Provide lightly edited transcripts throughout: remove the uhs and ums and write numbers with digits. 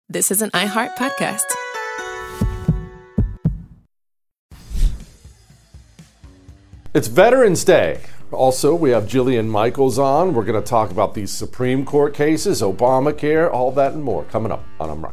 This is an iHeart podcast. It's Veterans Day. Also, we have Jillian Michaels on. We're going to talk about these Supreme Court cases, Obamacare, all that and more coming up on I'm Right.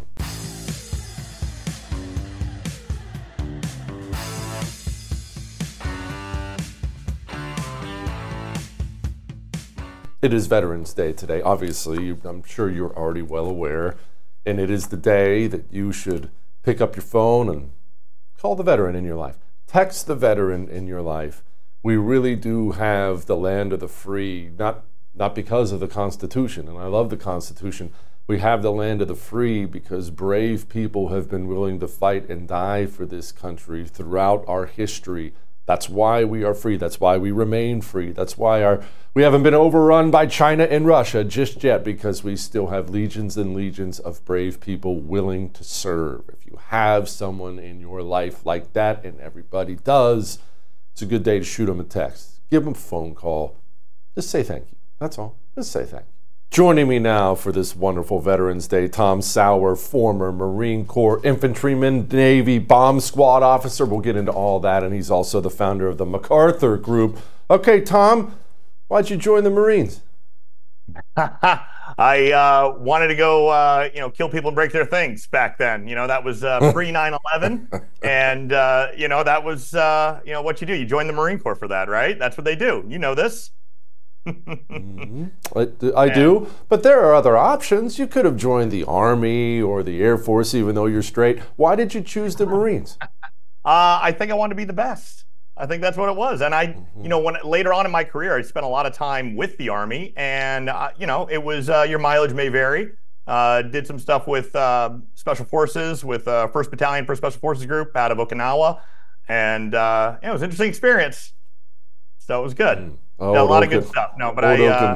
It is Veterans Day today. Obviously, I'm sure you're already well aware. And it is the day that you should pick up your phone and call the veteran in your life. Text the veteran in your life. We really do have the land of the free, not because of the Constitution, and I love the Constitution. We have the land of the free because brave people have been willing to fight and die for this country throughout our history. That's why we are free. That's why we remain free. That's why we haven't been overrun by China and Russia just yet, because we still have legions and legions of brave people willing to serve. If you have someone in your life like that, and everybody does, it's a good day to shoot them a text. Give them a phone call. Just say thank you. That's all. Just say thank you. Joining me now for this wonderful Veterans Day, Tom Sauer, former Marine Corps infantryman, Navy bomb squad officer. We'll get into all that, and he's also the founder of the MacArthur Group. Okay, Tom, why'd you join the Marines? I wanted to go, kill people and break their things back then. That was pre 9/11, and that was what you do. You join the Marine Corps for that, right? That's what they do. You know this. Mm-hmm. I do, but there are other options. You could have joined the Army or the Air Force, even though you're straight. Why did you choose the Marines? I think I wanted to be the best. I think that's what it was. And when later on in my career, I spent a lot of time with the Army, and it was your mileage may vary. Did some stuff with Special Forces, with 1st Battalion for Special Forces Group out of Okinawa, and it was an interesting experience. So it was good. A lot of good stuff. No, but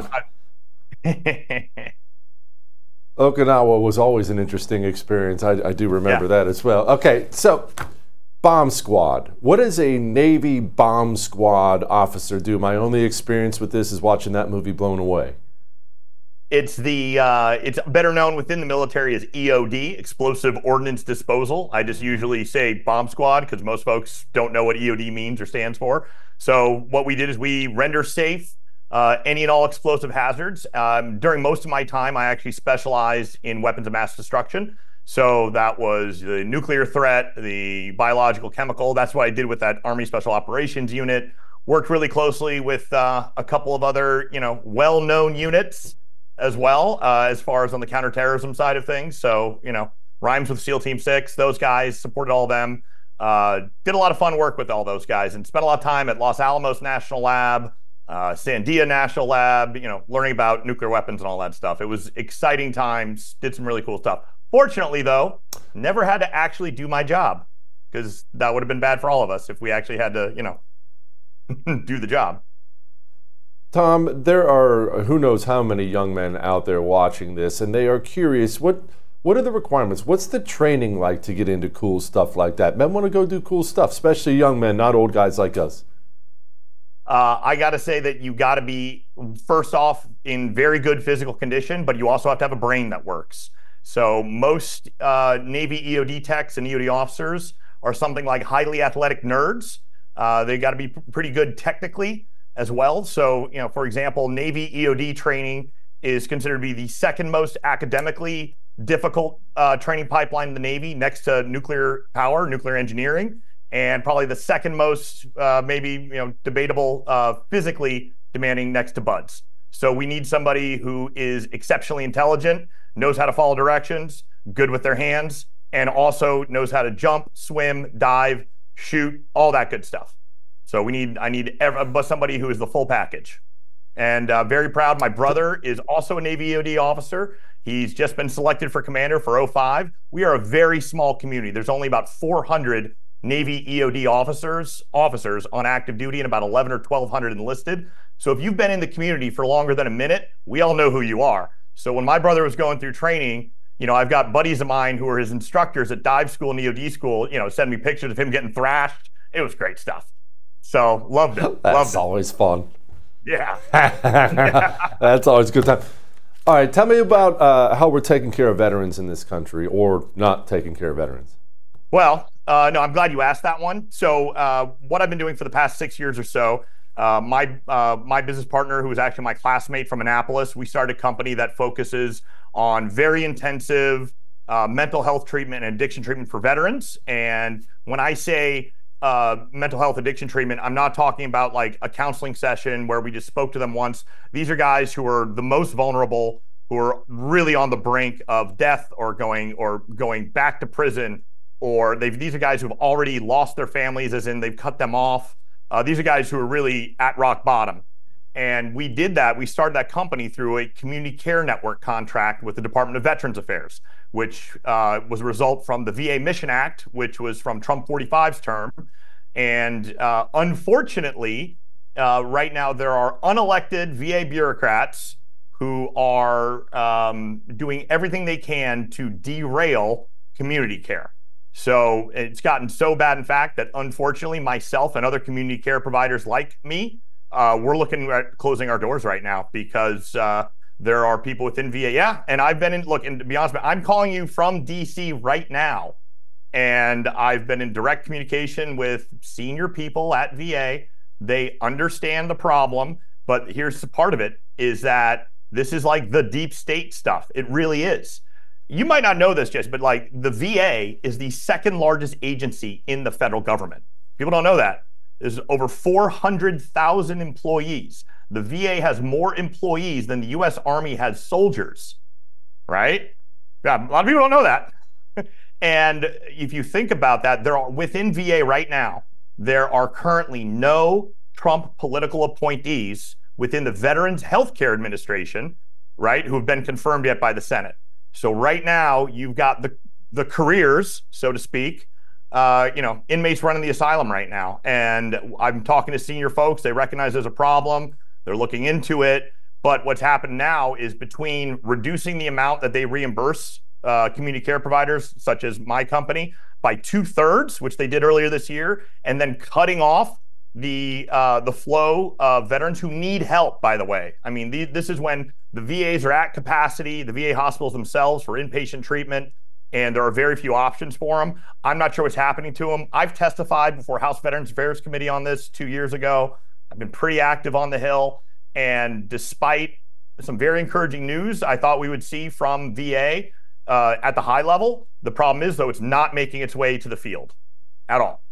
Okinawa was always an interesting experience. I do remember that as well. Okay, so bomb squad. What does a Navy bomb squad officer do? My only experience with this is watching that movie Blown Away. It's it's better known within the military as EOD, Explosive Ordnance Disposal. I just usually say bomb squad because most folks don't know what EOD means or stands for. So what we did is we render safe any and all explosive hazards. During most of my time, I actually specialized in weapons of mass destruction. So that was the nuclear threat, the biological, chemical. That's what I did with that Army Special Operations unit. Worked really closely with a couple of other, well-known units as well, as far as on the counterterrorism side of things. So, rhymes with SEAL Team 6, those guys, supported all of them. Did a lot of fun work with all those guys and spent a lot of time at Los Alamos National Lab, Sandia National Lab, learning about nuclear weapons and all that stuff. It was exciting times, did some really cool stuff. Fortunately, though, never had to actually do my job because that would have been bad for all of us if we actually had to, do the job. Tom, there are who knows how many young men out there watching this, and they are curious, what are the requirements? What's the training like to get into cool stuff like that? Men want to go do cool stuff, especially young men, not old guys like us. I got to say that you got to be, first off, in very good physical condition, but you also have to have a brain that works. So most Navy EOD techs and EOD officers are something like highly athletic nerds. They got to be pretty good technically as well. So, for example, Navy EOD training is considered to be the second most academically difficult training pipeline in the Navy, next to nuclear power, nuclear engineering, and probably the second most debatable physically demanding next to BUDS. So we need somebody who is exceptionally intelligent, knows how to follow directions, good with their hands, and also knows how to jump, swim, dive, shoot, all that good stuff. So I need somebody who is the full package. And very proud, my brother is also a Navy EOD officer. He's just been selected for commander for 05. We are a very small community. There's only about 400 Navy EOD officers on active duty and about 11 or 1,200 enlisted. So if you've been in the community for longer than a minute, we all know who you are. So when my brother was going through training, I've got buddies of mine who are his instructors at dive school and EOD school, send me pictures of him getting thrashed. It was great stuff. So loved it. That's always fun. Yeah. That's always a good time. All right, tell me about how we're taking care of veterans in this country, or not taking care of veterans. Well, no, I'm glad you asked that one. So, what I've been doing for the past 6 years or so, my business partner, who is actually my classmate from Annapolis, we started a company that focuses on very intensive mental health treatment and addiction treatment for veterans. And when I say mental health addiction treatment, I'm not talking about like a counseling session where we just spoke to them once. These are guys who are the most vulnerable, who are really on the brink of death or going back to prison, or these are guys who have already lost their families, as in they've cut them off. These are guys who are really at rock bottom. And we did that. We started that company through a community care network contract with the Department of Veterans Affairs, which was a result from the VA Mission Act, which was from Trump 45's term. And unfortunately, right now there are unelected VA bureaucrats who are doing everything they can to derail community care. So it's gotten so bad, in fact, that unfortunately myself and other community care providers like me, we're looking at closing our doors right now because there are people within VA. Yeah, and I've been in, look, and to be honest, I'm calling you from DC right now, and I've been in direct communication with senior people at VA. They understand the problem, but here's the part of it, is that this is like the deep state stuff. It really is. You might not know this, Jess, but like the VA is the second largest agency in the federal government. People don't know that. There's over 400,000 employees. The VA has more employees than the U.S. Army has soldiers, right? Yeah, a lot of people don't know that. And if you think about that, within VA right now, there are currently no Trump political appointees within the Veterans Healthcare Administration, right, who have been confirmed yet by the Senate. So right now, you've got the careers, so to speak, inmates running the asylum right now. And I'm talking to senior folks. They recognize there's a problem. They're looking into it. But what's happened now is between reducing the amount that they reimburse community care providers, such as my company, by 2/3, which they did earlier this year, and then cutting off the flow of veterans who need help, by the way. I mean, this is when the VAs are at capacity, the VA hospitals themselves for inpatient treatment, and there are very few options for them. I'm not sure what's happening to them. I've testified before House Veterans Affairs Committee on this 2 years ago. I've been pretty active on the Hill, and despite some very encouraging news I thought we would see from VA at the high level, the problem is, though, it's not making its way to the field at all.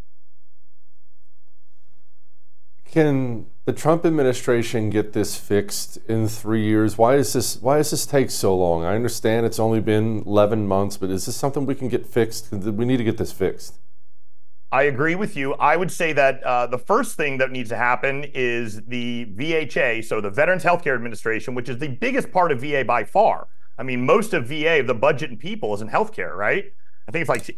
Can the Trump administration get this fixed in 3 years? Why does this take so long? I understand it's only been 11 months, but is this something we can get fixed? We need to get this fixed. I agree with you. I would say that the first thing that needs to happen is the VHA, so the Veterans Healthcare Administration, which is the biggest part of VA by far. I mean, most of VA, the budget and people, is in healthcare, right? I think it's like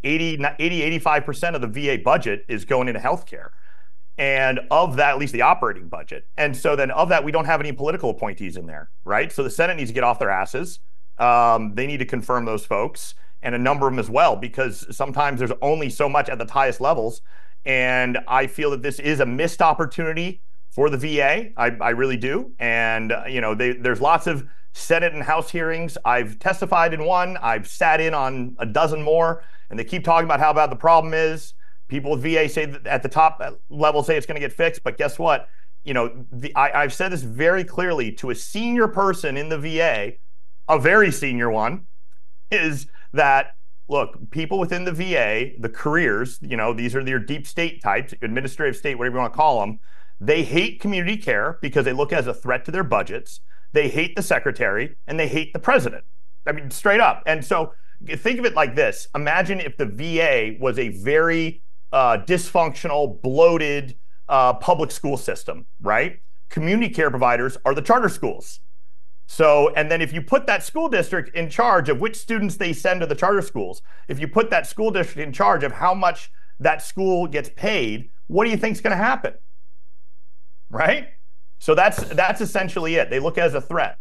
85% of the VA budget is going into healthcare. And of that, at least the operating budget. And so then of that, we don't have any political appointees in there, right? So the Senate needs to get off their asses. They need to confirm those folks and a number of them as well, because sometimes there's only so much at the highest levels. And I feel that this is a missed opportunity for the VA. I really do. And, there's lots of Senate and House hearings. I've testified in one. I've sat in on a dozen more. And they keep talking about how bad the problem is. People with VA say that at the top level say it's going to get fixed, but guess what? I've said this very clearly to a senior person in the VA, a very senior one, is that, look, people within the VA, the careers, these are your deep state types, administrative state, whatever you want to call them, they hate community care because they look as a threat to their budgets. They hate the secretary and they hate the president. I mean, straight up. And so think of it like this. Imagine if the VA was a very dysfunctional, bloated public school system, right? Community care providers are the charter schools. So, and then if you put that school district in charge of which students they send to the charter schools, if you put that school district in charge of how much that school gets paid, what do you think is going to happen? Right? So that's essentially it. They look as a threat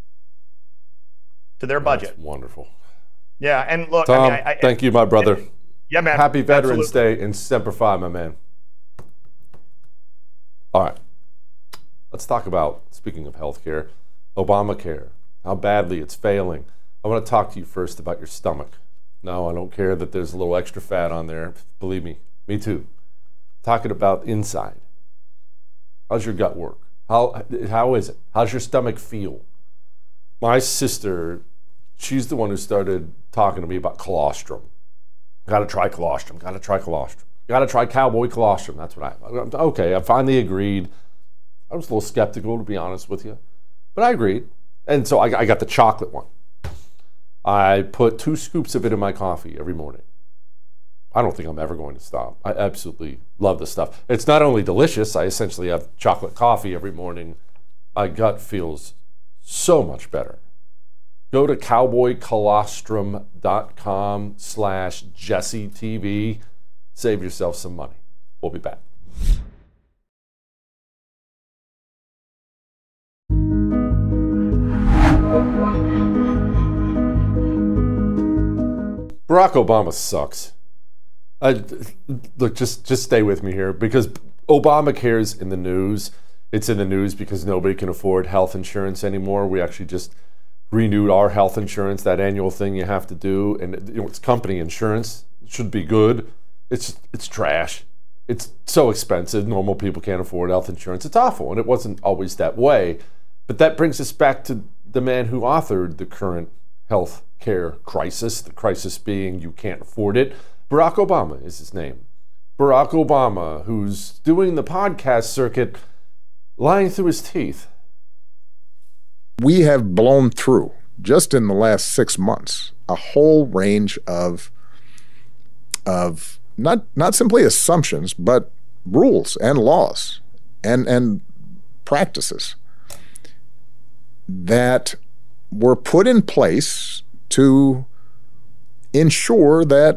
to their budget. That's wonderful. Yeah, and look, Tom, thank you, my brother. Yeah, man. Happy Veterans Day and Semper Fi, my man. All right. Let's talk about, speaking of healthcare, Obamacare. how badly it's failing. I want to talk to you first about your stomach. No, I don't care that there's a little extra fat on there. Believe me too. Talking about inside. How's your gut work? How is it? How's your stomach feel? My sister, she's the one who started talking to me about colostrum. Got to try colostrum. Got to try colostrum. Got to try cowboy colostrum. That's what okay, I finally agreed. I was a little skeptical, to be honest with you, but I agreed. And so I got the chocolate one. I put 2 scoops of it in my coffee every morning. I don't think I'm ever going to stop. I absolutely love this stuff. It's not only delicious, I essentially have chocolate coffee every morning. My gut feels so much better. Go to cowboycolostrum.com/JesseTV. Save yourself some money. We'll be back. Barack Obama sucks. Look, just stay with me here, because Obamacare's in the news. It's in the news because nobody can afford health insurance anymore. We actually just renewed our health insurance, that annual thing you have to do, and it's company insurance. It should be good. It's trash. It's so expensive. Normal people can't afford health insurance. It's awful, and it wasn't always that way. But that brings us back to the man who authored the current health care crisis, the crisis being you can't afford it. Barack Obama is his name. Barack Obama, who's doing the podcast circuit, lying through his teeth. We have blown through, just in the last 6 months, a whole range of not simply assumptions, but rules and laws and practices that were put in place to ensure that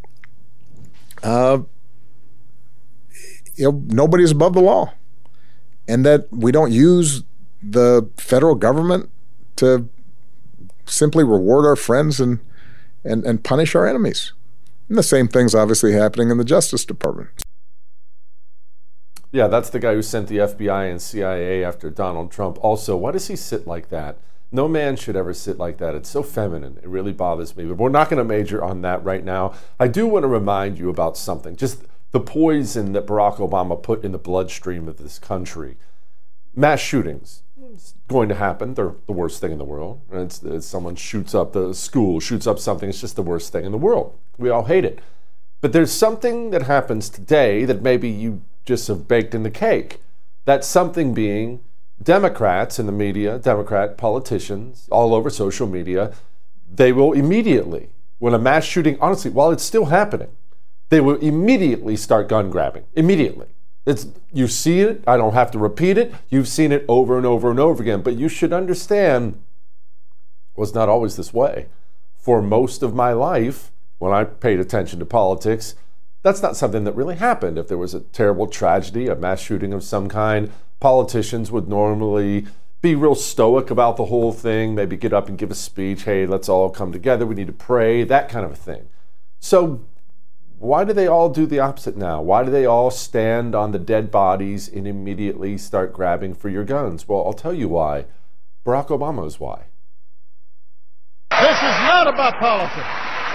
nobody's above the law, and that we don't use the federal government to simply reward our friends and punish our enemies. And the same thing's obviously happening in the Justice Department. Yeah, that's the guy who sent the FBI and CIA after Donald Trump. Also, why does he sit like that? No man should ever sit like that. It's so feminine. It really bothers me. But we're not going to major on that right now. I do want to remind you about something. Just the poison that Barack Obama put in the bloodstream of this country. Mass shootings. It's going to happen. They're the worst thing in the world. It's someone shoots up the school, shoots up something. It's just the worst thing in the world. We all hate it. But there's something that happens today that maybe you just have baked in the cake. That something being Democrats in the media, Democrat politicians all over social media, they will immediately, when a mass shooting, honestly, while it's still happening, they will immediately start gun grabbing. Immediately. You see it. I don't have to repeat it. You've seen it over and over and over again. But you should understand, it was not always this way. For most of my life, when I paid attention to politics, that's not something that really happened. If there was a terrible tragedy, a mass shooting of some kind, politicians would normally be real stoic about the whole thing, maybe get up and give a speech, hey, let's all come together, we need to pray, that kind of a thing. So why do they all do the opposite now? Why do they all stand on the dead bodies and immediately start grabbing for your guns? Well, I'll tell you why. Barack Obama is why. This is not about politics.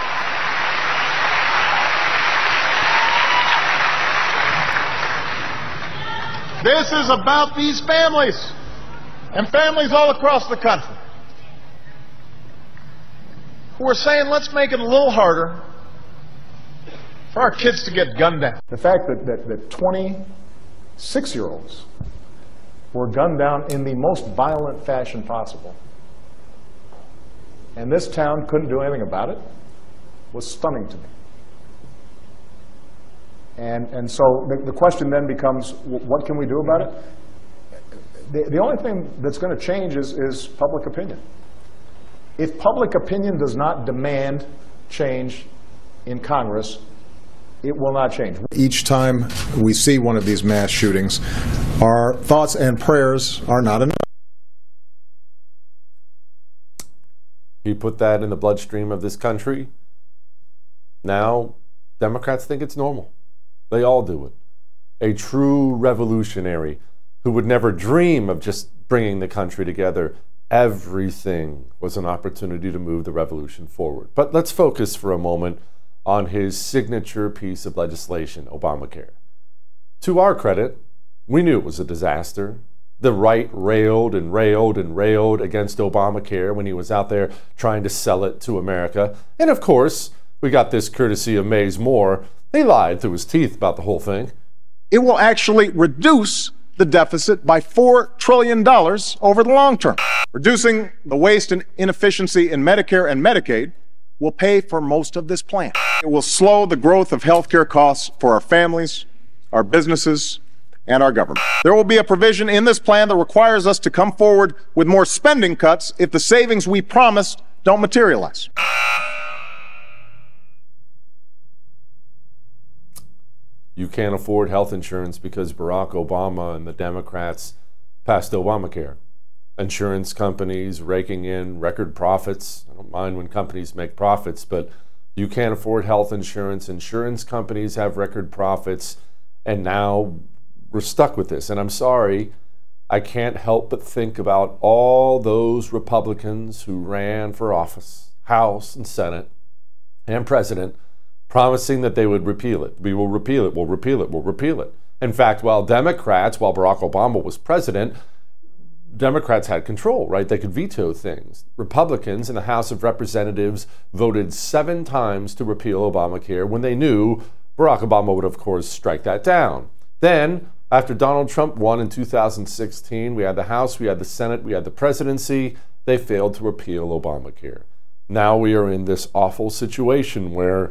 This is about these families, and families all across the country, who are saying, let's make it a little harder for our kids to get gunned down. The fact that 26-year-olds were gunned down in the most violent fashion possible, and this town couldn't do anything about it, was stunning to me. And so the question then becomes, what can we do about it? The only thing that's going to change is public opinion. If public opinion does not demand change in Congress, it will not change. Each time we see one of these mass shootings, our thoughts and prayers are not enough. He put that in the bloodstream of this country. Now, Democrats think it's normal. They all do it. A true revolutionary who would never dream of just bringing the country together Everything was an opportunity to move the revolution forward. But let's focus for a moment on his signature piece of legislation, Obamacare. To our credit, we knew it was a disaster. The right railed and railed and railed against Obamacare when he was out there trying to sell it to America. And of course, we got this courtesy of Mays Moore. He lied through his teeth about the whole thing. It will actually reduce the deficit by $4 trillion over the long term. Reducing the waste and inefficiency in Medicare and Medicaid will pay for most of this plan. It will slow the growth of healthcare costs for our families, our businesses, and our government. There will be a provision in this plan that requires us to come forward with more spending cuts if the savings we promised don't materialize. You can't afford health insurance because Barack Obama and the Democrats passed Obamacare. Insurance companies raking in record profits. I don't mind when companies make profits, but you can't afford health insurance. Insurance companies have record profits, and now we're stuck with this. And I'm sorry, I can't help but think about all those Republicans who ran for office, House and Senate and President, promising that they would repeal it. We will repeal it, we'll repeal it, we'll repeal it. In fact, while Barack Obama was president, Democrats had control, right? They could veto things. Republicans in the House of Representatives voted 7 times to repeal Obamacare when they knew Barack Obama would, of course, strike that down. Then, after Donald Trump won in 2016, we had the House, we had the Senate, we had the presidency. They failed to repeal Obamacare. Now we are in this awful situation where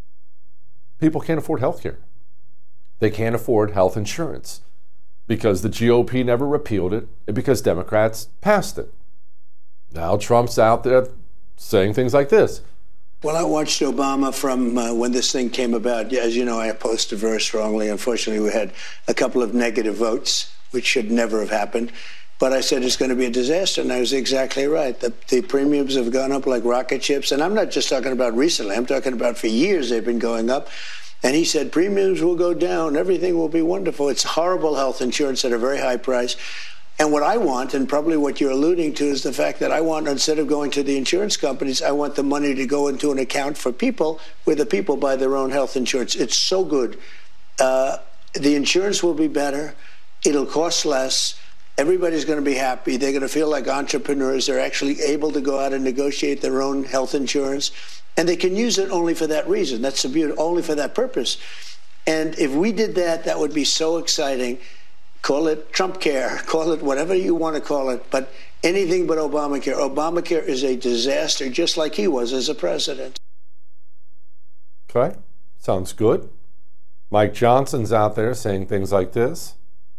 people can't afford health care. They can't afford health insurance because the GOP never repealed it and because Democrats passed it. Now Trump's out there saying things like this. Well, I watched Obama from when this thing came about. As you know, I opposed it very strongly. Unfortunately, we had a couple of negative votes, which should never have happened. But I said it's going to be a disaster, and I was exactly right. The premiums have gone up like rocket ships, and I'm not just talking about recently. I'm talking about for years they've been going up. And he said premiums will go down. Everything will be wonderful. It's horrible health insurance at a very high price. And what I want, and probably what you're alluding to, is the fact that I want, instead of going to the insurance companies, I want the money to go into an account for people where the people buy their own health insurance. It's so good. The insurance will be better. It'll cost less. Everybody's going to be happy. They're going to feel like entrepreneurs. They're actually able to go out and negotiate their own health insurance. And they can use it only for that reason. That's the beauty, only for that purpose. And if we did that, that would be so exciting. Call it Trump care, call it whatever you want to call it, but anything but Obamacare. Obamacare is a disaster, just like he was as a president. Okay, sounds good. Mike Johnson's out there saying things like this.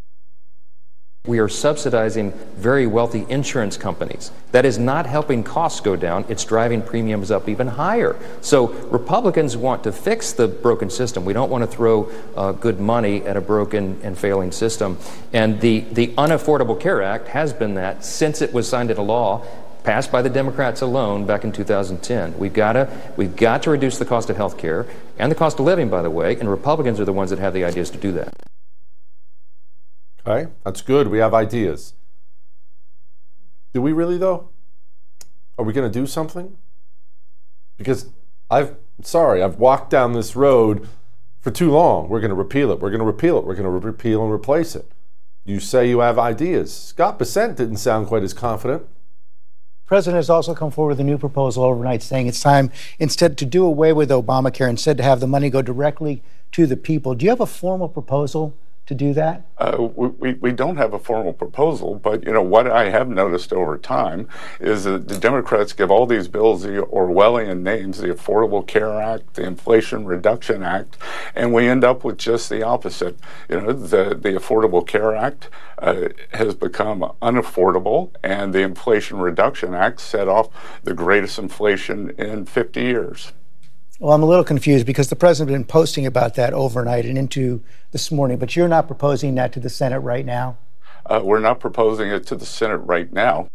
We are subsidizing very wealthy insurance companies. That is not helping costs go down. It's driving premiums up even higher. So Republicans want to fix the broken system. We don't want to throw good money at a broken and failing system. And the Unaffordable Care Act has been that since it was signed into law, passed by the Democrats alone back in 2010. We've got to reduce the cost of health care and the cost of living, by the way, and Republicans are the ones that have the ideas to do that. Okay, that's good. We have ideas. Do we really, though? Are we going to do something? Because I've walked down this road for too long. We're going to repeal it. We're going to repeal it. We're going to repeal and replace it. You say you have ideas. Scott Bessent didn't sound quite as confident. The president has also come forward with a new proposal overnight saying it's time instead to do away with Obamacare, instead to have the money go directly to the people. Do you have a formal proposal to do that? We don't have a formal proposal, but what I have noticed over time is that the Democrats give all these bills the Orwellian names, the Affordable Care Act, the Inflation Reduction Act, and we end up with just the opposite. The Affordable Care Act has become unaffordable, and the Inflation Reduction Act set off the greatest inflation in 50 years. Well, I'm a little confused because the president has been posting about that overnight and into this morning, but you're not proposing that to the Senate right now? We're not proposing it to the Senate right now.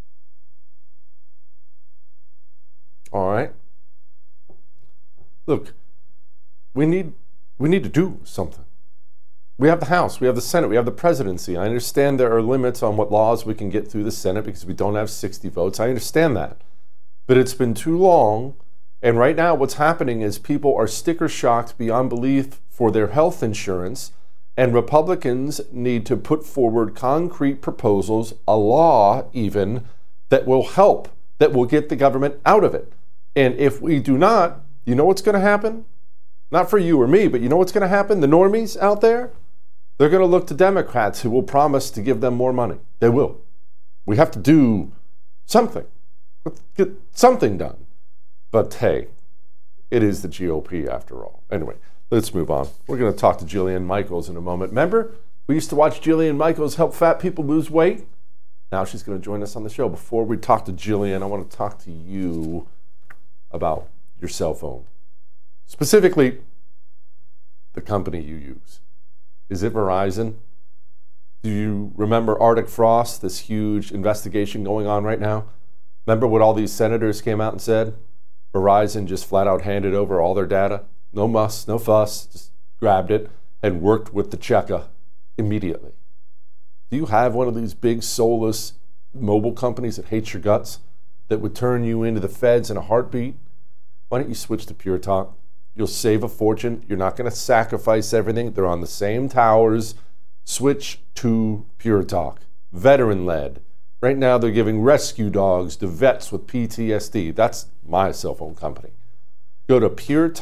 All right. Look, we need to do something. We have the House, we have the Senate, we have the presidency. I understand there are limits on what laws we can get through the Senate because we don't have 60 votes. I understand that. But it's been too long. And right now what's happening is people are sticker shocked beyond belief for their health insurance. And Republicans need to put forward concrete proposals, a law even, that will help, that will get the government out of it. And if we do not, you know what's going to happen? Not for you or me, but you know what's going to happen? The normies out there, they're going to look to Democrats who will promise to give them more money. They will. We have to do something. Let's get something done. But hey, it is the GOP after all. Anyway, let's move on. We're going to talk to Jillian Michaels in a moment. Remember, we used to watch Jillian Michaels help fat people lose weight. Now she's going to join us on the show. Before we talk to Jillian, I want to talk to you about your cell phone. Specifically, the company you use. Is it Verizon? Do you remember Arctic Frost, this huge investigation going on right now? Remember what all these senators came out and said? Verizon just flat out handed over all their data. No muss, no fuss, just grabbed it and worked with the Cheka immediately. Do you have one of these big soulless mobile companies that hates your guts, that would turn you into the feds in a heartbeat? Why don't you switch to Pure Talk? You'll save a fortune. You're not going to sacrifice everything. They're on the same towers. Switch to Pure Talk. Veteran-led. Right now they're giving rescue dogs to vets with PTSD. That's my cell phone company. Go to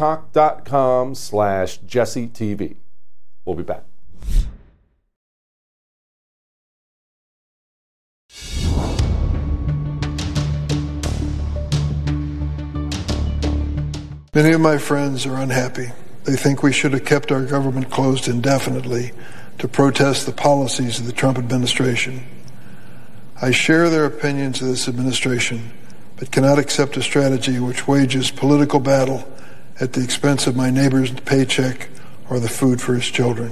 puretalk.com/JesseTV. We'll be back. Many of my friends are unhappy. They think we should have kept our government closed indefinitely to protest the policies of the Trump administration. I share their opinions of this administration, but cannot accept a strategy which wages political battle at the expense of my neighbor's paycheck or the food for his children.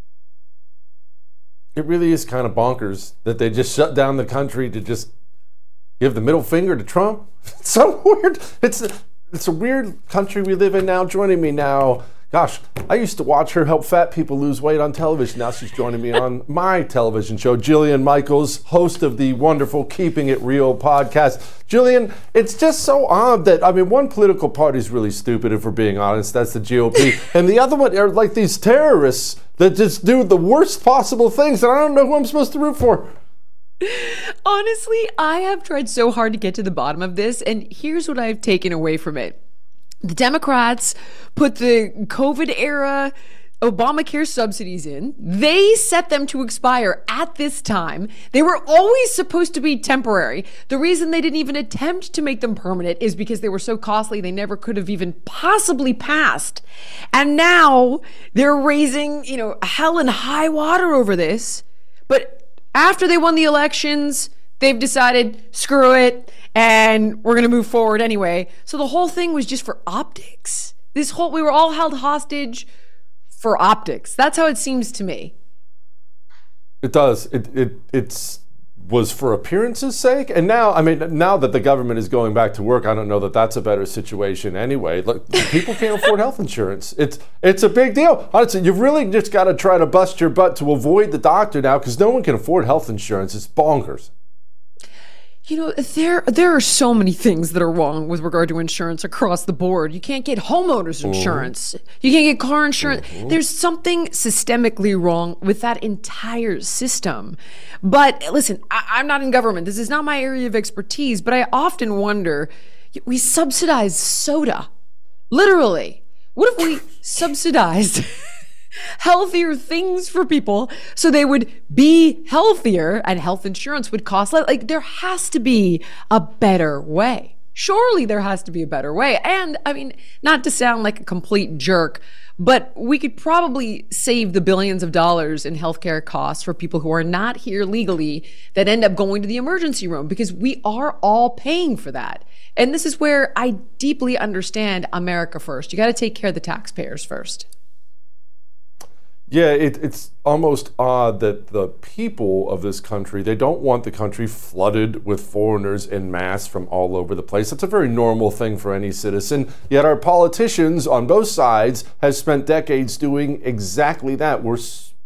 It really is kind of bonkers that they just shut down the country to just give the middle finger to Trump. It's so weird. It's a weird country we live in now. Joining me now, gosh, I used to watch her help fat people lose weight on television. Now she's joining me on my television show. Jillian Michaels, host of the wonderful Keeping It Real podcast. Jillian, it's just so odd that, one political party is really stupid, if we're being honest. That's the GOP. And the other one are like these terrorists that just do the worst possible things. And I don't know who I'm supposed to root for. Honestly, I have tried so hard to get to the bottom of this, and here's what I've taken away from it. The Democrats put the COVID era Obamacare subsidies in. They set them to expire at this time. They were always supposed to be temporary. The reason they didn't even attempt to make them permanent is because they were so costly they never could have even possibly passed. And now they're raising, hell and high water over this. But after they won the elections, they've decided, screw it, and we're going to move forward anyway. So the whole thing was just for optics. We were all held hostage for optics. That's how it seems to me. It does. It was for appearance's sake. And now, now that the government is going back to work, I don't know that that's a better situation anyway. Look, people can't afford health insurance. It's a big deal. Honestly, you've really just got to try to bust your butt to avoid the doctor now because no one can afford health insurance. It's bonkers. There are so many things that are wrong with regard to insurance across the board. You can't get homeowners insurance. You can't get car insurance. There's something systemically wrong with that entire system. But listen, I'm not in government. This is not my area of expertise, but I often wonder, we subsidize soda. Literally. What if we subsidized healthier things for people so they would be healthier and health insurance would cost less? There has to be a better way. Surely there has to be a better way. And not to sound like a complete jerk, but we could probably save the billions of dollars in healthcare costs for people who are not here legally that end up going to the emergency room because we are all paying for that. And this is where I deeply understand America first. You got to take care of the taxpayers first. Yeah, it's almost odd that the people of this country, they don't want the country flooded with foreigners en masse from all over the place. That's a very normal thing for any citizen. Yet our politicians on both sides have spent decades doing exactly that. We're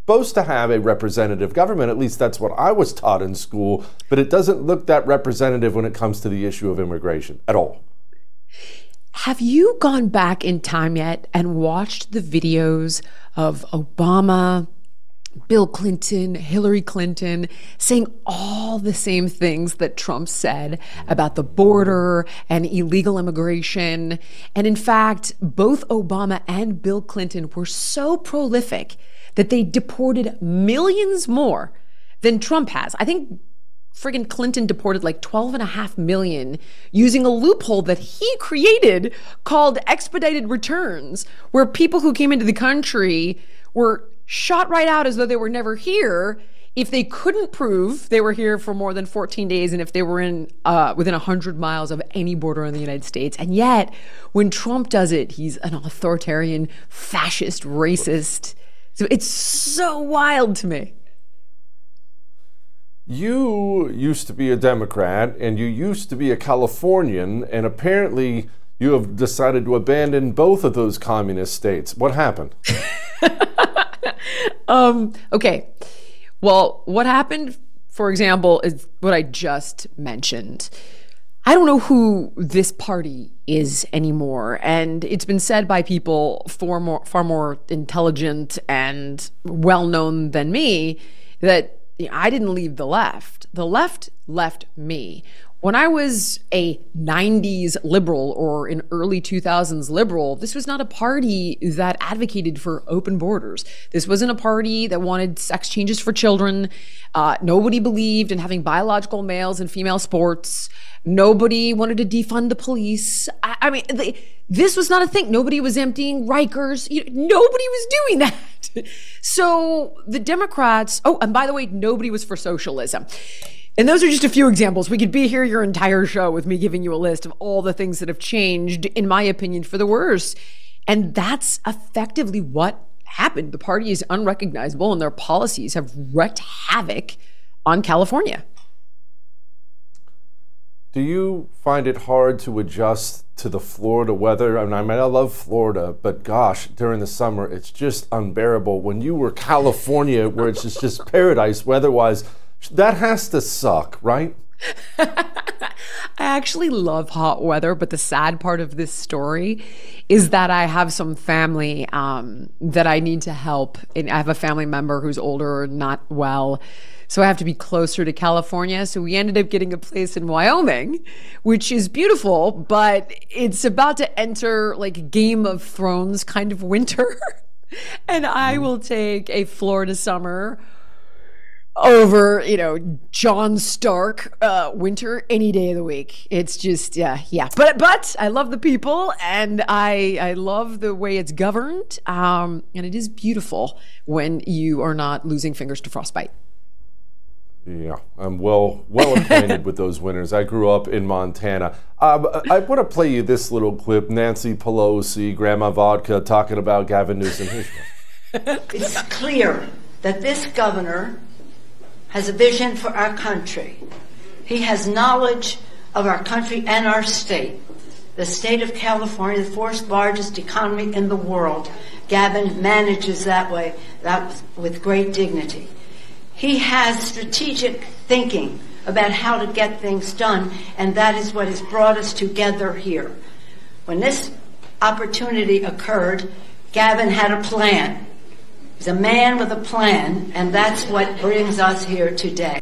supposed to have a representative government. At least that's what I was taught in school. But it doesn't look that representative when it comes to the issue of immigration at all. Have you gone back in time yet and watched the videos of Obama, Bill Clinton, Hillary Clinton saying all the same things that Trump said about the border and illegal immigration? And in fact, both Obama and Bill Clinton were so prolific that they deported millions more than Trump has. I think friggin' Clinton deported like 12.5 million using a loophole that he created called expedited returns, where people who came into the country were shot right out as though they were never here if they couldn't prove they were here for more than 14 days and if they were in within 100 miles of any border in the United States. And yet, when Trump does it, he's an authoritarian, fascist, racist. So it's so wild to me. You used to be a Democrat and you used to be a Californian, and apparently you have decided to abandon both of those communist states. What happened? Okay. Well, what happened, for example, is what I just mentioned. I don't know who this party is anymore, and it's been said by people far more intelligent and well-known than me that I didn't leave the left. The left left me. When I was a 90s liberal or an early 2000s liberal, this was not a party that advocated for open borders. This wasn't a party that wanted sex changes for children. Nobody believed in having biological males in female sports. Nobody wanted to defund the police. I mean, this was not a thing. Nobody was emptying Rikers. Nobody was doing that. So the Democrats, oh, and by the way, nobody was for socialism. And those are just a few examples. We could be here your entire show with me giving you a list of all the things that have changed, in my opinion, for the worse. And that's effectively what happened. The party is unrecognizable and their policies have wreaked havoc on California. Do you find it hard to adjust to the Florida weather? I mean, I love Florida, but gosh, during the summer, it's just unbearable. When you were California, where it's just paradise weather-wise, that has to suck, right? I actually love hot weather, but the sad part of this story is that I have some family that I need to help. And I have a family member who's older, not well. So I have to be closer to California. So we ended up getting a place in Wyoming, which is beautiful, but it's about to enter like Game of Thrones kind of winter. And I will take a Florida summer over, Jon Stark winter any day of the week. It's just, yeah. But I love the people, and I love the way it's governed. And it is beautiful when you are not losing fingers to frostbite. Yeah, I'm well acquainted with those winters. I grew up in Montana. I want to play you this little clip. Nancy Pelosi, Grandma Vodka, talking about Gavin Newsom. It's clear that this governor has a vision for our country. He has knowledge of our country and our state. The state of California, the fourth largest economy in the world. Gavin manages that way, with great dignity. He has strategic thinking about how to get things done, and that is what has brought us together here. When this opportunity occurred, Gavin had a plan. He's a man with a plan, and that's what brings us here today.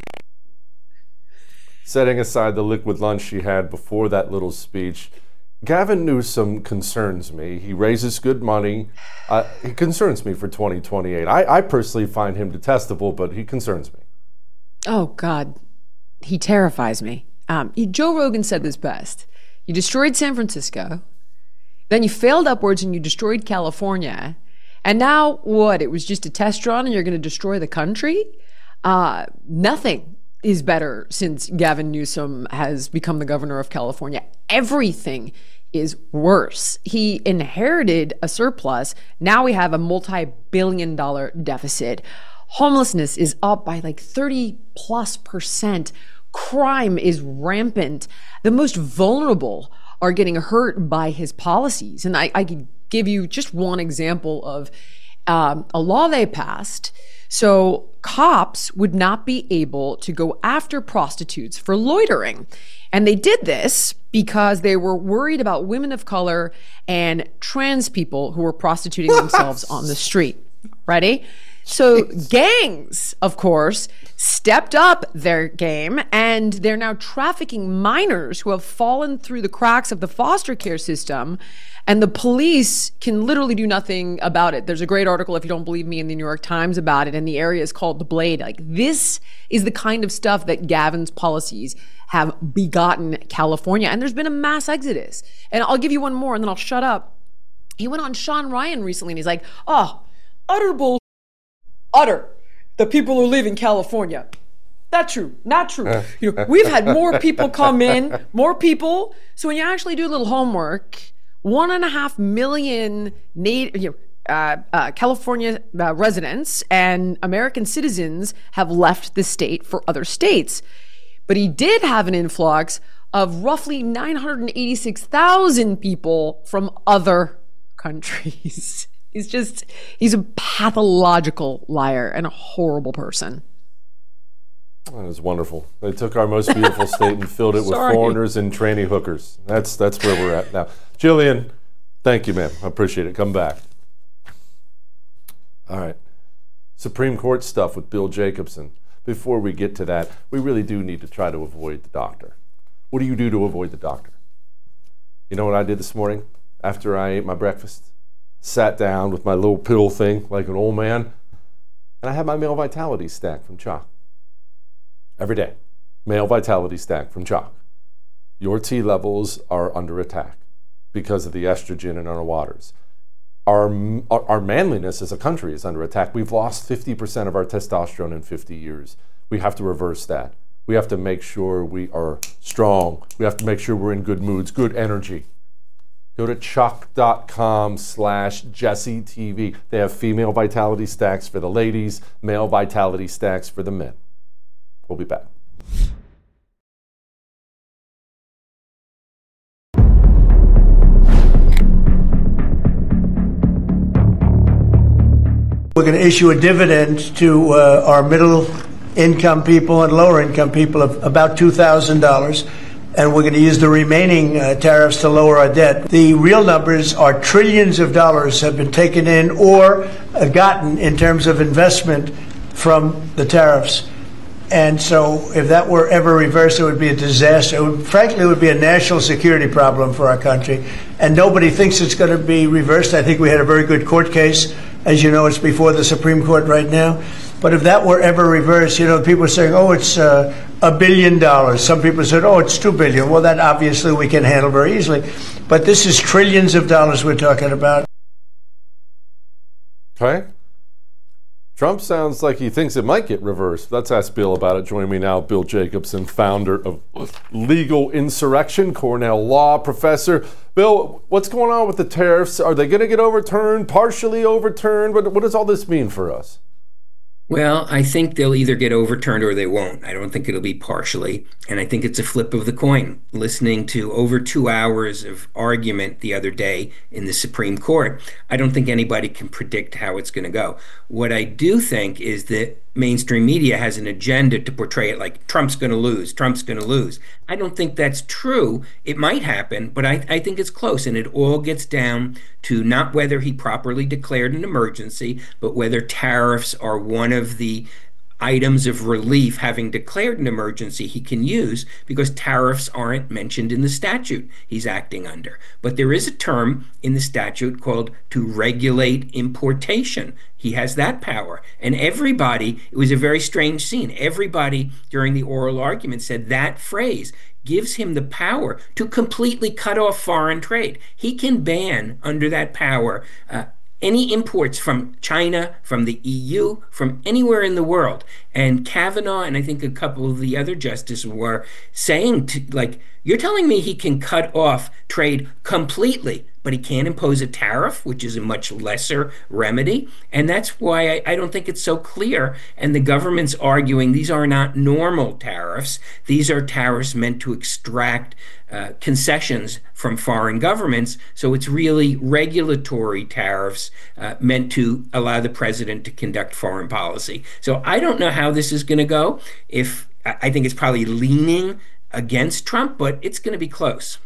Setting aside the liquid lunch she had before that little speech, Gavin Newsom concerns me. He raises good money. He concerns me for 2028. I personally find him detestable, but he concerns me. Oh, God. He terrifies me. Joe Rogan said this best. You destroyed San Francisco, then you failed upwards and you destroyed California, and now what? It was just a test run and you're going to destroy the country? Nothing is better since Gavin Newsom has become the governor of California. Everything is worse. He inherited a surplus. Now we have a multi-billion-dollar deficit. Homelessness is up by like 30+%. Crime is rampant. The most vulnerable are getting hurt by his policies. And I could give you just one example of a law they passed So cops would not be able to go after prostitutes for loitering. And they did this because they were worried about women of color and trans people who were prostituting themselves on the street. Ready? So gangs, of course, stepped up their game, and they're now trafficking minors who have fallen through the cracks of the foster care system, and the police can literally do nothing about it. There's a great article, if you don't believe me, in the New York Times about it, and the area is called The Blade. Like, this is the kind of stuff that Gavin's policies have begotten California, and there's been a mass exodus. And I'll give you one more, and then I'll shut up. He went on Sean Ryan recently, and he's like, oh, utter bull. Utter. The people who live in California. Not true. Not true. You know, we've had more people come in, more people. So when you actually do a little homework, 1.5 million California residents and American citizens have left the state for other states. But he did have an influx of roughly 986,000 people from other countries. He's a pathological liar and a horrible person. That was wonderful. They took our most beautiful state and filled it with foreigners and tranny hookers. That's where we're at now. Jillian, thank you, ma'am. I appreciate it. Come back. All right. Supreme Court stuff with Bill Jacobson. Before we get to that, we really do need to try to avoid the doctor. What do you do to avoid the doctor? You know what I did this morning after I ate my breakfast? Sat down with my little pill thing like an old man, and I had my male vitality stack from Choq. Every day, male vitality stack from Choq. Your T levels are under attack because of the estrogen in our waters. Our manliness as a country is under attack. We've lost 50% of our testosterone in 50 years. We have to reverse that. We have to make sure we are strong. We have to make sure we're in good moods, good energy. Go to choq.com/JesseTV. They have female vitality stacks for the ladies, male vitality stacks for the men. We'll be back. We're going to issue a dividend to our middle income people and lower income people of about $2,000. And we're going to use the remaining tariffs to lower our debt. The real numbers are trillions of dollars have been taken in or gotten in terms of investment from the tariffs. And so if that were ever reversed, it would be a disaster. Frankly, it would be a national security problem for our country. And nobody thinks it's going to be reversed. I think we had a very good court case. As you know, it's before the Supreme Court right now. But if that were ever reversed, you know, people are saying, oh, it's $1 billion. Some people said, oh, it's $2 billion. Well, that obviously we can handle very easily. But this is trillions of dollars we're talking about. Okay. Trump sounds like he thinks it might get reversed. Let's ask Bill about it. Joining me now, Bill Jacobson, founder of Legal Insurrection, Cornell Law professor. Bill, what's going on with the tariffs? Are they going to get overturned, partially overturned? What does all this mean for us? Well, I think they'll either get overturned or they won't. I don't think it'll be partially. And I think it's a flip of the coin. Listening to over 2 hours of argument the other day in the Supreme Court, I don't think anybody can predict how it's going to go. What I do think is that mainstream media has an agenda to portray it like Trump's going to lose, Trump's going to lose. I don't think that's true. It might happen, but I think it's close. And it all gets down to not whether he properly declared an emergency, but whether tariffs are one of the items of relief, having declared an emergency, he can use, because tariffs aren't mentioned in the statute he's acting under. But there is a term in the statute called to regulate importation. He has that power. And everybody, it was a very strange scene. Everybody during the oral argument said that phrase gives him the power to completely cut off foreign trade. He can ban, under that power, any imports from China, from the EU, from anywhere in the world. And Kavanaugh and I think a couple of the other justices were saying, you're telling me he can cut off trade completely, but he can't impose a tariff, which is a much lesser remedy. And that's why I don't think it's so clear. And the government's arguing these are not normal tariffs. These are tariffs meant to extract concessions from foreign governments. So it's really regulatory tariffs meant to allow the president to conduct foreign policy. So I don't know how this is going to go. I think it's probably leaning against Trump, but it's going to be close.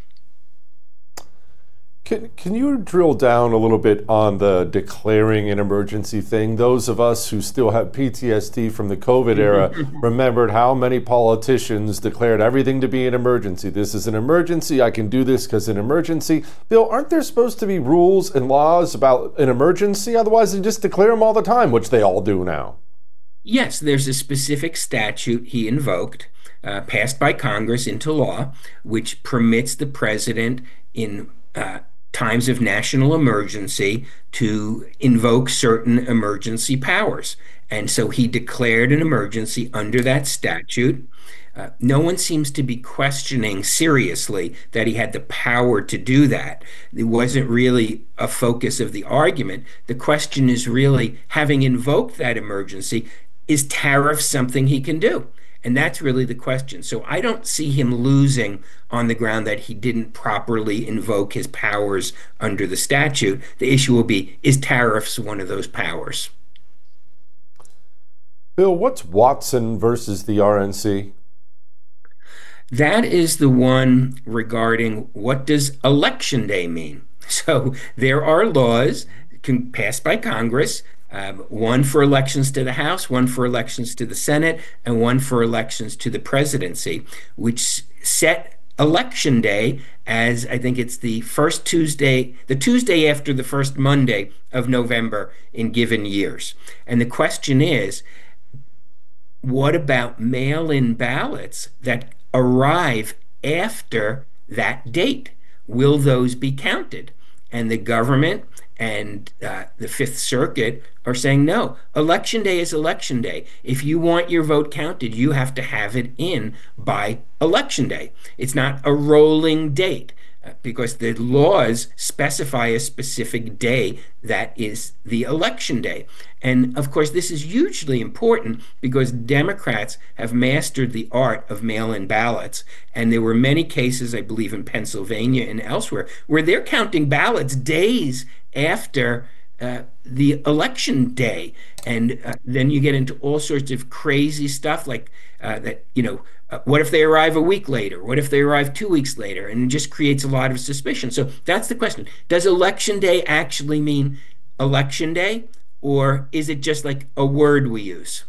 Can you drill down a little bit on the declaring an emergency thing? Those of us who still have PTSD from the COVID era remembered how many politicians declared everything to be an emergency. This is an emergency. I can do this because an emergency. Bill, aren't there supposed to be rules and laws about an emergency? Otherwise, they just declare them all the time, which they all do now. Yes, there's a specific statute he invoked, passed by Congress into law, which permits the president in times of national emergency to invoke certain emergency powers. And so he declared an emergency under that statute. No one seems to be questioning seriously that he had the power to do that. It wasn't really a focus of the argument. The question is really, having invoked that emergency, is tariff something he can do? And that's really the question. So I don't see him losing on the ground that he didn't properly invoke his powers under the statute. The issue will be, is tariffs one of those powers? Bill, what's Watson versus the RNC? That is the one regarding what does Election Day mean? So there are laws passed by Congress, one for elections to the House, one for elections to the Senate, and one for elections to the presidency, which set Election Day as, I think it's the first Tuesday, the Tuesday after the first Monday of November in given years. And the question is, what about mail-in ballots that arrive after that date? Will those be counted? And the government and the Fifth Circuit are saying, no, Election Day is Election Day. If you want your vote counted, you have to have it in by Election Day. It's not a rolling date because the laws specify a specific day that is the Election Day. And of course, this is hugely important because Democrats have mastered the art of mail-in ballots. And there were many cases, I believe in Pennsylvania and elsewhere, where they're counting ballots days after the election day. And then you get into all sorts of crazy stuff like that, what if they arrive a week later? What if they arrive 2 weeks later? And it just creates a lot of suspicion. So that's the question. Does Election Day actually mean Election Day? Or is it just like a word we use?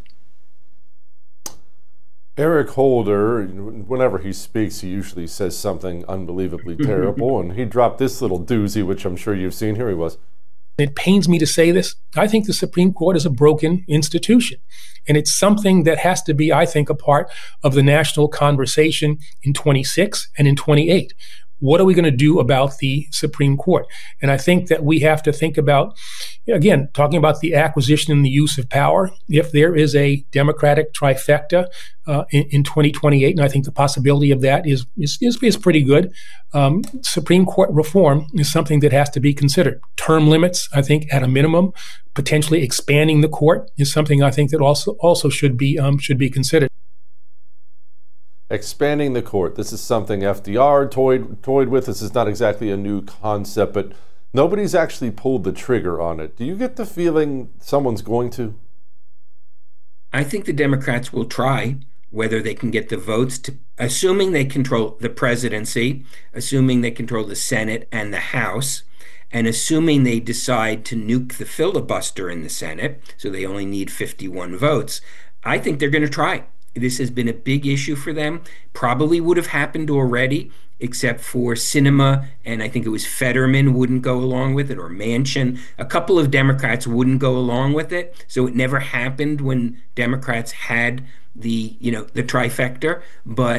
Eric Holder, whenever he speaks, he usually says something unbelievably terrible. And he dropped this little doozy, which I'm sure you've seen. Here he was. It pains me to say this. I think the Supreme Court is a broken institution. And it's something that has to be, I think, a part of the national conversation in 26 and in 28. What are we going to do about the Supreme Court? And I think that we have to think about, again, talking about the acquisition and the use of power. If there is a Democratic trifecta in 2028, and I think the possibility of that is pretty good, Supreme Court reform is something that has to be considered. Term limits, I think, at a minimum, potentially expanding the court is something I think that also should be considered. Expanding the court. This is something FDR toyed with. This is not exactly a new concept, but nobody's actually pulled the trigger on it. Do you get the feeling someone's going to? I think the Democrats will try, whether they can get the votes to, assuming they control the presidency, assuming they control the Senate and the House, and assuming they decide to nuke the filibuster in the Senate, so they only need 51 votes. I think they're going to try. This has been a big issue for them. Probably would have happened already, except for Sinema, and I think it was Fetterman wouldn't go along with it, or Manchin. A couple of Democrats wouldn't go along with it, so it never happened when Democrats had the trifecta. But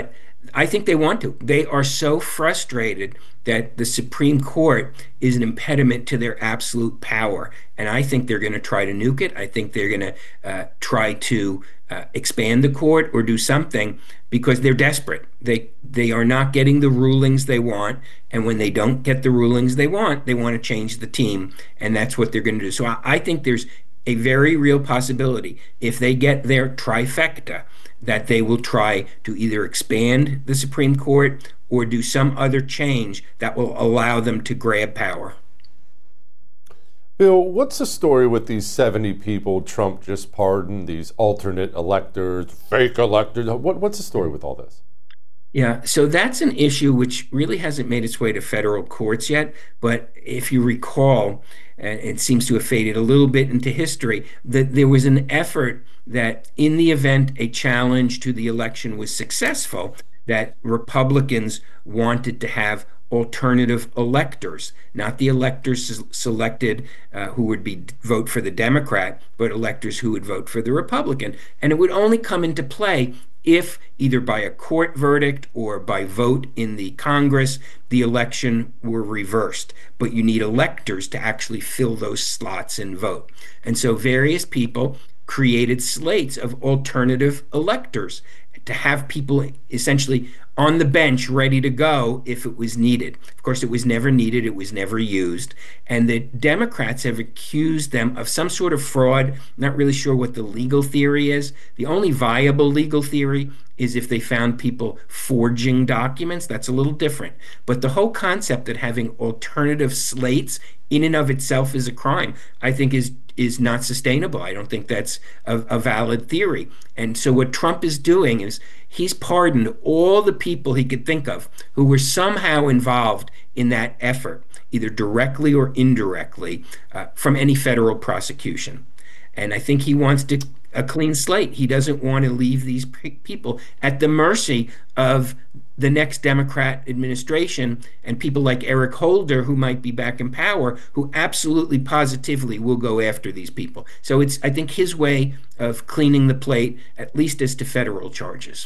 I think they want to. They are so frustrated that the Supreme Court is an impediment to their absolute power. And I think they're going to try to nuke it. I think they're going to try to expand the court or do something, because they're desperate. They are not getting the rulings they want. And when they don't get the rulings they want to change the team. And that's what they're going to do. So I think there's a very real possibility, if they get their trifecta, that they will try to either expand the Supreme Court or do some other change that will allow them to grab power. Bill, what's the story with these 70 people Trump just pardoned, these alternate electors, fake electors? What's the story with all this? Yeah, so that's an issue which really hasn't made its way to federal courts yet. But if you recall, and it seems to have faded a little bit into history, that there was an effort that in the event a challenge to the election was successful, that Republicans wanted to have alternative electors, not the electors selected who would vote for the Democrat, but electors who would vote for the Republican. And it would only come into play if, either by a court verdict or by vote in the Congress, the election were reversed. But you need electors to actually fill those slots and vote. And so various people created slates of alternative electors to have people essentially on the bench ready to go if it was needed. Of course, it was never needed. It was never used. And the Democrats have accused them of some sort of fraud. Not really sure what the legal theory is. The only viable legal theory is if they found people forging documents. That's a little different. But the whole concept that having alternative slates in and of itself is a crime, I think is not sustainable. I don't think that's a valid theory. And so what Trump is doing is he's pardoned all the people he could think of who were somehow involved in that effort, either directly or indirectly, from any federal prosecution. And I think he wants a clean slate. He doesn't want to leave these people at the mercy of the next Democrat administration and people like Eric Holder, who might be back in power, who absolutely positively will go after these people. So it's, I think, his way of cleaning the plate, at least as to federal charges.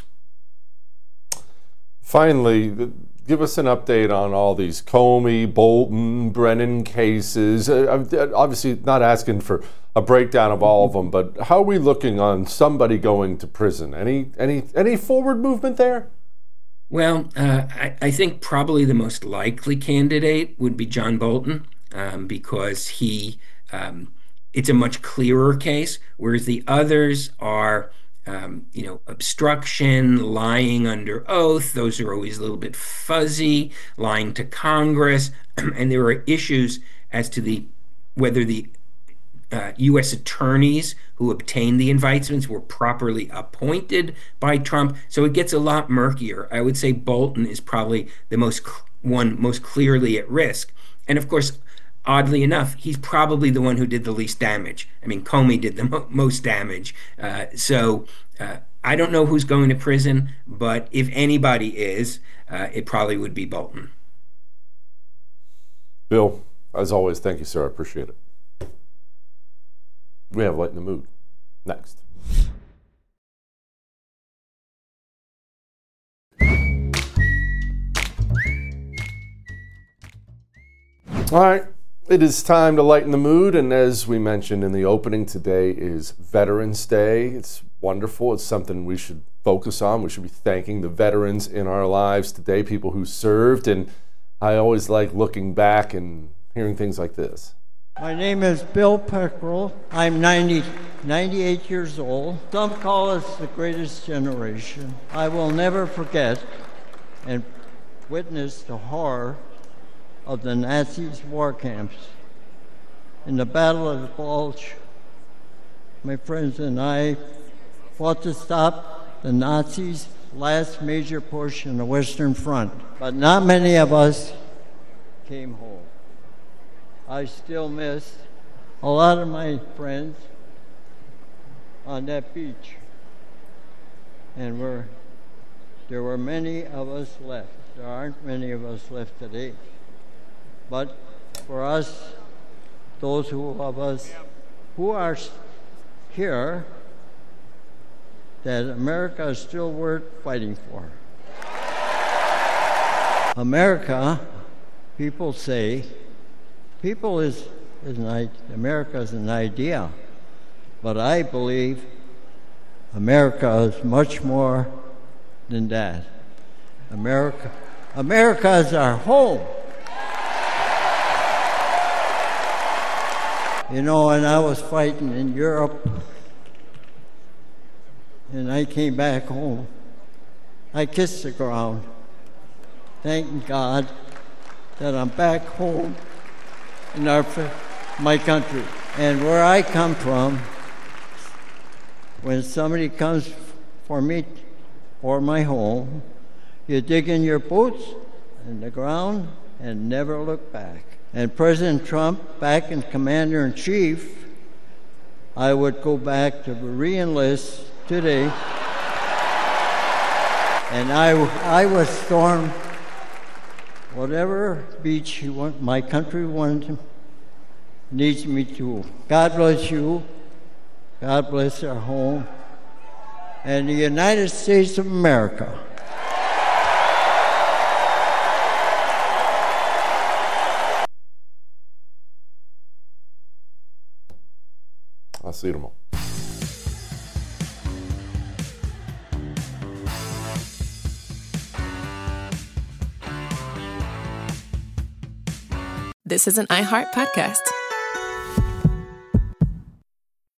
Finally, give us an update on all these Comey, Bolton, Brennan cases. Obviously not asking for a breakdown of all of them, but how are we looking on somebody going to prison? Any forward movement there? Well, I think probably the most likely candidate would be John Bolton, because it's a much clearer case, whereas the others are obstruction, lying under oath. Those are always a little bit fuzzy, lying to Congress. And there are issues as to whether the U.S. attorneys who obtained the indictments were properly appointed by Trump. So it gets a lot murkier. I would say Bolton is probably the most clearly at risk. And of course, oddly enough, he's probably the one who did the least damage. I mean, Comey did the most damage. So I don't know who's going to prison, but if anybody is, it probably would be Bolton. Bill, as always, thank you, sir. I appreciate it. We have Light in the Mood next. All right, it is time to lighten the mood, and as we mentioned in the opening, today is Veterans Day. It's wonderful. It's something we should focus on. We should be thanking the veterans in our lives today, people who served, and I always like looking back and hearing things like this. My name is Bill Peckrell. I'm 98 years old. Some call us the greatest generation. I will never forget and witness the horror of the Nazis' war camps. In the Battle of the Bulge, my friends and I fought to stop the Nazis' last major push in the Western Front. But not many of us came home. I still miss a lot of my friends on that beach. And there were many of us left. There aren't many of us left today. But for us, those of us who are here, that America is still worth fighting for. America, people say, America is an idea, but I believe America is much more than that. America is our home. You know, and I was fighting in Europe, and I came back home. I kissed the ground, thanking God that I'm back home in my country. And where I come from, when somebody comes for me or my home, you dig in your boots in the ground and never look back. And President Trump, back in Commander-in-Chief, I would go back to re-enlist today. And I would storm whatever beach my country needs me to. God bless you. God bless our home. And the United States of America. Afirmo. This is an iHeart podcast.